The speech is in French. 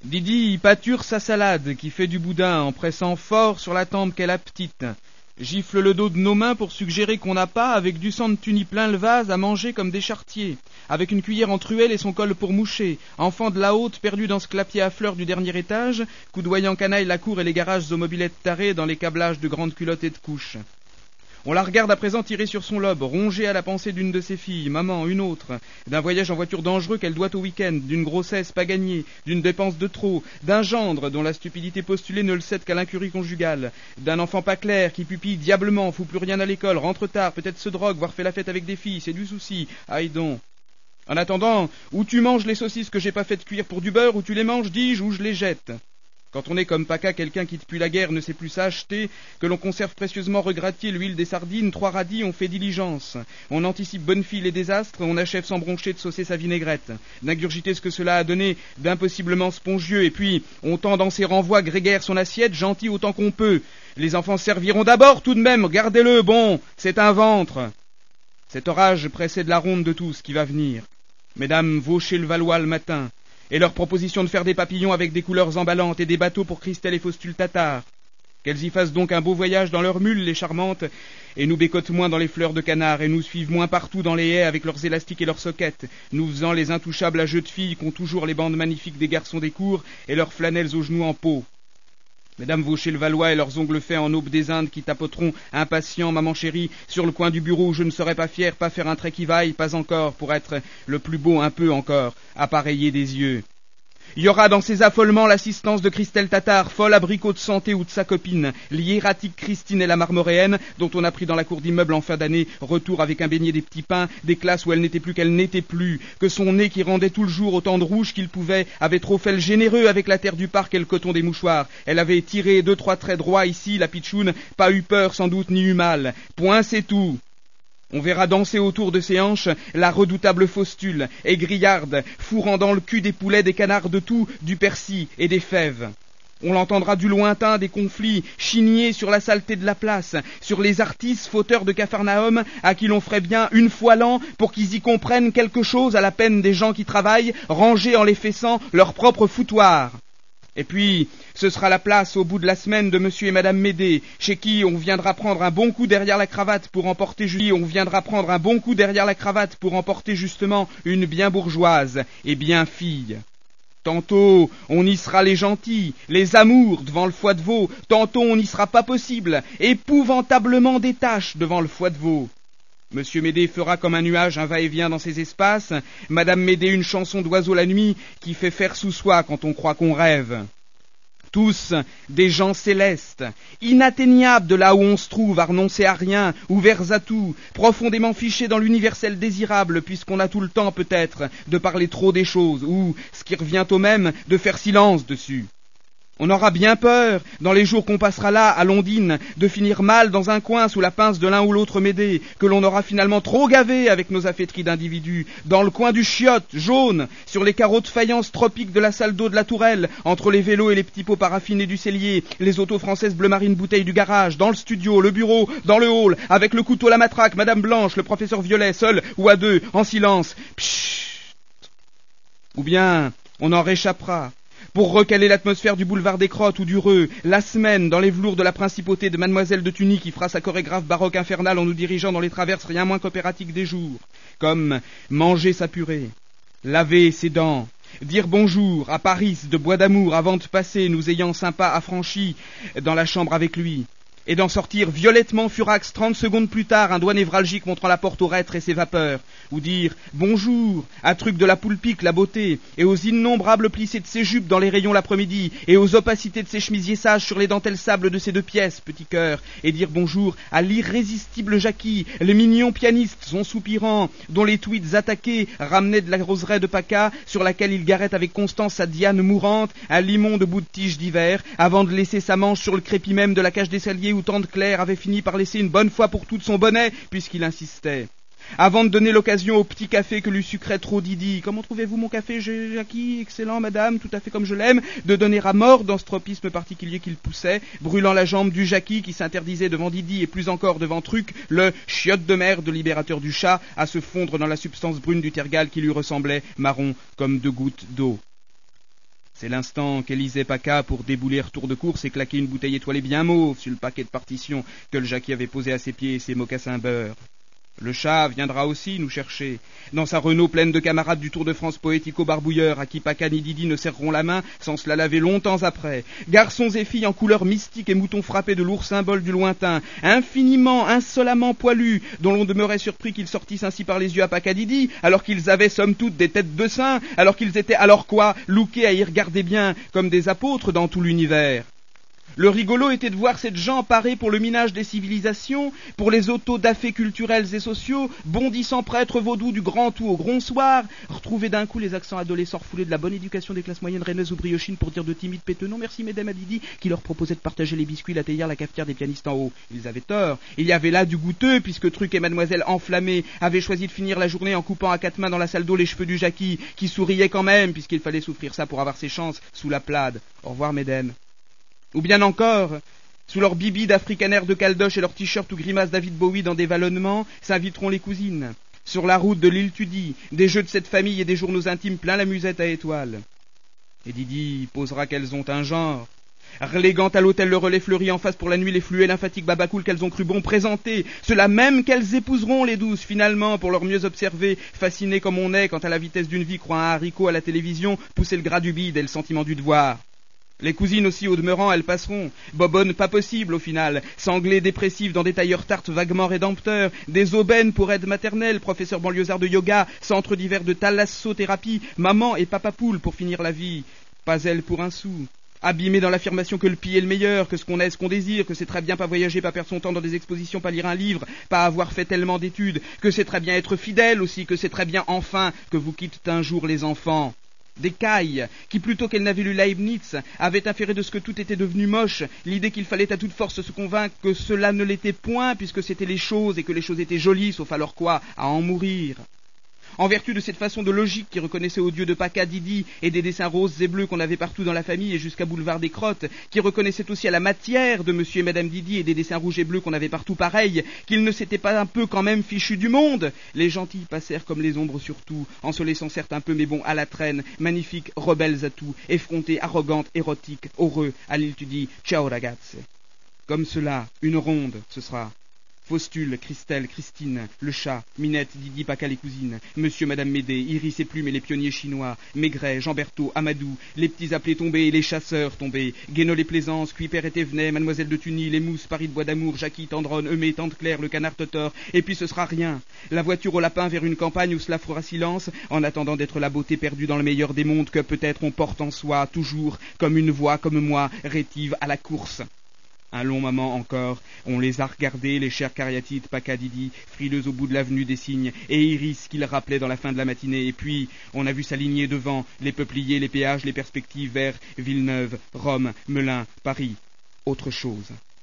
Didi pâture sa salade, qui fait du boudin en pressant fort sur la tempe qu'elle a petite. Gifle le dos de nos mains pour suggérer qu'on n'a pas, avec du sang de tunis plein le vase, à manger comme des charretiers, avec une cuillère en truelle et son col pour moucher, enfant de la haute perdu dans ce clapier à fleurs du dernier étage, coudoyant canaille la cour et les garages aux mobylettes tarées dans les câblages de grandes culottes et de couches. On la regarde à présent tirer sur son lobe, rongée à la pensée d'une de ses filles, maman, une autre, d'un voyage en voiture dangereux qu'elle doit au week-end, d'une grossesse pas gagnée, d'une dépense de trop, d'un gendre dont la stupidité postulée ne le cède qu'à l'incurie conjugale, d'un enfant pas clair qui pupille diablement, fout plus rien à l'école, rentre tard, peut-être se drogue, voire fait la fête avec des filles, c'est du souci, aïe donc. En attendant, ou tu manges les saucisses que j'ai pas fait cuire pour du beurre, ou tu les manges, dis-je, ou je les jette. Quand on est comme Paca, quelqu'un qui depuis la guerre ne sait plus s'acheter, que l'on conserve précieusement regrattier l'huile des sardines, 3 radis, on fait diligence. On anticipe bonne fille les désastres, on achève sans broncher de saucer sa vinaigrette, d'ingurgiter ce que cela a donné d'impossiblement spongieux, et puis on tend dans ses renvois grégaire son assiette, gentil autant qu'on peut. Les enfants serviront d'abord tout de même, gardez-le, bon, c'est un ventre. Cet orage précède la ronde de tout ce qui va venir. Mesdames vauchaient le Valois le matin, et leur proposition de faire des papillons avec des couleurs emballantes et des bateaux pour Christelle et Faustule Tatar. Qu'elles y fassent donc un beau voyage dans leurs mules, les charmantes, et nous bécotent moins dans les fleurs de canard, et nous suivent moins partout dans les haies avec leurs élastiques et leurs soquettes, nous faisant les intouchables à jeux de filles qu'ont toujours les bandes magnifiques des garçons des cours, et leurs flanelles aux genoux en peau. Mesdames vauchaient le Valois et leurs ongles faits en aube des Indes qui tapoteront, impatients, maman chérie, sur le coin du bureau où je ne serais pas fier, pas faire un trait qui vaille, pas encore, pour être le plus beau un peu encore, appareillé des yeux. Il y aura dans ces affolements l'assistance de Christelle Tatar, folle abricot de santé ou de sa copine, l'hiératique Christine et la marmoréenne, dont on a pris dans la cour d'immeuble en fin d'année, retour avec un beignet des petits pains, des classes où elle n'était plus qu'elle n'était plus, que son nez qui rendait tout le jour autant de rouge qu'il pouvait, avait trop fait le généreux avec la terre du parc et le coton des mouchoirs. Elle avait tiré 2-3 traits droits ici, la pitchoune, pas eu peur sans doute ni eu mal. Point c'est tout. On verra danser autour de ses hanches la redoutable Faustule, aigrillarde, fourrant dans le cul des poulets, des canards de tout, du persil et des fèves. On l'entendra du lointain des conflits chigner sur la saleté de la place, sur les artistes fauteurs de Capharnaüm à qui l'on ferait bien une fois l'an pour qu'ils y comprennent quelque chose à la peine des gens qui travaillent, rangés en les fessant leur propre foutoir. Et puis, ce sera la place au bout de la semaine de monsieur et madame Médée, chez qui on viendra prendre un bon coup derrière la cravate pour emporter justement une bien bourgeoise et bien fille. Tantôt, on y sera les gentils, les amours devant le foie de veau, tantôt on n'y sera pas possible, épouvantablement des taches devant le foie de veau. Monsieur Médée fera comme un nuage un va-et-vient dans ses espaces, madame Médée une chanson d'oiseau la nuit qui fait faire sous soi quand on croit qu'on rêve. Tous des gens célestes, inatteignables de là où on se trouve, à renoncer à rien, ouverts à tout, profondément fichés dans l'universel désirable, puisqu'on a tout le temps peut-être de parler trop des choses, ou, ce qui revient au même, de faire silence dessus. On aura bien peur, dans les jours qu'on passera là, à Londines, de finir mal dans un coin sous la pince de l'un ou l'autre Médée, que l'on aura finalement trop gavé avec nos affaîtries d'individus, dans le coin du chiotte, jaune, sur les carreaux de faïence tropiques de la salle d'eau de la Tourelle, entre les vélos et les petits pots paraffinés du cellier, les autos françaises bleu marine bouteilles du garage, dans le studio, le bureau, dans le hall, avec le couteau, la matraque, Madame Blanche, le professeur Violet, seul ou à deux, en silence. Psst. Ou bien, on en réchappera. Pour recaler l'atmosphère du boulevard des Crottes ou du Reux, la semaine dans les velours de la principauté de Mademoiselle de Tunis qui fera sa chorégraphe baroque infernale en nous dirigeant dans les traverses rien moins qu'opératiques des jours, comme manger sa purée, laver ses dents, dire bonjour à Paris de Bois d'Amour avant de passer, nous ayant sympa affranchis, dans la chambre avec lui, et d'en sortir violettement furax 30 secondes plus tard, un doigt névralgique montrant la porte au reître et ses vapeurs, ou dire bonjour à truc de la poulpique, la beauté, et aux innombrables plissés de ses jupes dans les rayons l'après-midi, et aux opacités de ses chemisiers sages sur les dentelles sables de ses 2 pièces, petit cœur, et dire bonjour à l'irrésistible Jackie, le mignon pianiste, son soupirant, dont les tweeds attaqués ramenaient de la roseraie de Paca, sur laquelle il garrait avec constance sa Diane mourante, un limon de bout de tige d'hiver, avant de laisser sa manche sur le crépi même de la cage des celliers où tante Claire avait fini par laisser une bonne fois pour toutes son bonnet, puisqu'il insistait. Avant de donner l'occasion au petit café que lui sucrait trop Didi, comment trouvez-vous mon café, Jackie? Excellent, madame, tout à fait comme je l'aime, de donner à mort dans ce tropisme particulier qu'il poussait, brûlant la jambe du Jackie qui s'interdisait devant Didi et plus encore devant Truc, le chiotte de merde libérateur du chat, à se fondre dans la substance brune du tergal qui lui ressemblait, marron comme 2 gouttes d'eau. C'est l'instant qu'Élisée Paca pour débouler retour de course et claquer une bouteille étoilée bien mauve sur le paquet de partition que le Jackie avait posé à ses pieds et ses mocassins beurre. Le chat viendra aussi nous chercher, dans sa Renault pleine de camarades du Tour de France poético-barbouilleur, à qui Paca ni Didi ne serreront la main sans se la laver longtemps après. Garçons et filles en couleur mystique et moutons frappés de lourds symboles du lointain, infiniment, insolemment poilus, dont l'on demeurait surpris qu'ils sortissent ainsi par les yeux à Paca Didi, alors qu'ils avaient somme toute des têtes de saints, alors qu'ils étaient alors quoi, lookés à y regarder bien, comme des apôtres dans tout l'univers. Le rigolo était de voir cette gens parés pour le minage des civilisations, pour les auto-dafés culturels et sociaux, bondissant prêtres vaudous du grand tout au gronsoir, retrouver d'un coup les accents adolescents refoulés de la bonne éducation des classes moyennes rennaises ou briochines pour dire de timides péteux non merci mesdames à Didi, qui leur proposait de partager les biscuits, la théière, la cafetière des pianistes en haut. Ils avaient tort. Il y avait là du goûteux, puisque Truc et Mademoiselle enflammés avaient choisi de finir la journée en coupant à quatre mains dans la salle d'eau les cheveux du Jackie, qui souriait quand même, puisqu'il fallait souffrir ça pour avoir ses chances, sous la plade. Au revoir mesdames. Ou bien encore, sous leurs bibis d'africanaires de caldoche et leurs t-shirts ou grimaces David Bowie dans des vallonnements, s'inviteront les cousines. Sur la route de l'île Tudy, des jeux de cette famille et des journaux intimes plein la musette à étoiles. Et Didi posera qu'elles ont un genre, reléguant à l'hôtel le relais fleuri en face pour la nuit les fluets lymphatiques babacool qu'elles ont cru bon présenter, ceux-là même qu'elles épouseront les douces finalement pour leur mieux observer, fascinées comme on est quand à la vitesse d'une vie croit un haricot à la télévision, pousser le gras du bide et le sentiment du devoir. Les cousines aussi au demeurant, elles passeront, bobonnes pas possibles au final, sanglées dépressives dans des tailleurs tartes vaguement rédempteurs, des aubaines pour aide maternelle, professeurs banlieusards de yoga, centres divers de thalassothérapie, maman et papa poule pour finir la vie, pas elle pour un sou. Abîmé dans l'affirmation que le pis est le meilleur, que ce qu'on est, ce qu'on désire, que c'est très bien pas voyager, pas perdre son temps dans des expositions, pas lire un livre, pas avoir fait tellement d'études, que c'est très bien être fidèle aussi, que c'est très bien enfin que vous quittez un jour les enfants. Des cailles, qui plutôt qu'elles n'avaient lu Leibniz, avaient inféré de ce que tout était devenu moche, l'idée qu'il fallait à toute force se convaincre que cela ne l'était point, puisque c'étaient les choses, et que les choses étaient jolies, sauf alors quoi, à en mourir. En vertu de cette façon de logique qui reconnaissait aux dieux de Paca Didi et des dessins roses et bleus qu'on avait partout dans la famille et jusqu'à Boulevard des Crottes, qui reconnaissait aussi à la matière de monsieur et madame Didi et des dessins rouges et bleus qu'on avait partout pareil, qu'ils ne s'étaient pas un peu quand même fichus du monde, les gentils passèrent comme les ombres surtout, en se laissant certes un peu mais bon à la traîne, magnifiques, rebelles à tout, effrontées, arrogantes, érotiques, heureux, à l'île tu dis ciao ragazze. Comme cela, une ronde, ce sera. Faustule, Christelle, Christine, le chat, Minette, Didi, Paca les cousines, monsieur, madame Médée, Iris et Plume et les pionniers chinois, Maigret, Jean Berthaud, Amadou, les petits appelés tombés et les chasseurs tombés, Guénol et Plaisance, Cuiper et Thévenet, mademoiselle de Tuny, les mousses, Paris de Bois d'Amour, Jackie, Tendronne, Eumée, Tante Claire, le canard Totor, et puis ce sera rien. La voiture au lapin vers une campagne où cela fera silence, en attendant d'être la beauté perdue dans le meilleur des mondes que peut-être on porte en soi, toujours, comme une voix, comme moi, rétive à la course. Un long moment encore, on les a regardés, les chères cariatides, Paca Didi, frileuses au bout de l'avenue des Cygnes, et Iris qui le rappelait dans la fin de la matinée, et puis on a vu s'aligner devant les peupliers, les péages, les perspectives vers Villeneuve, Rome, Melun, Paris. Autre chose.